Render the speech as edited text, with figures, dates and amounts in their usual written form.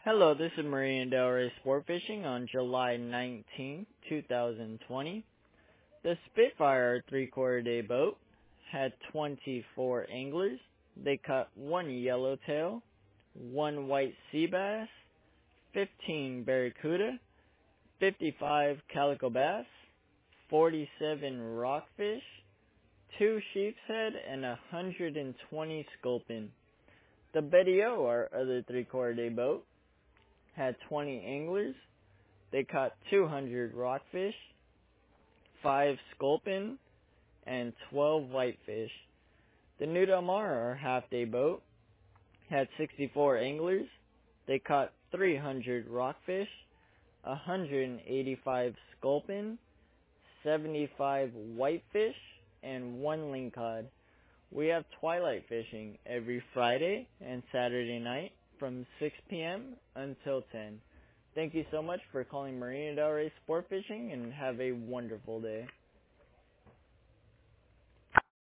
Hello, this is Marina Del Rey Sport Fishing on July 19, 2020. The Spitfire 3/4 day boat had 24 anglers. They caught 1 yellowtail, 1 white sea bass, 15 barracuda, 55 calico bass, 47 rockfish, 2 sheepshead, and 120 sculpin. The Betty O, our other 3/4 day boat, had 20 anglers. They caught 200 rockfish, 5 sculpin, and 12 whitefish. The New Del Mar, our half-day boat, had 64 anglers. They caught 300 rockfish, 185 sculpin, 75 whitefish, and 1 lingcod. We have twilight fishing every Friday and Saturday night from 6 p.m. until 10. Thank you so much for calling Marina Del Rey Sport Fishing, and have a wonderful day.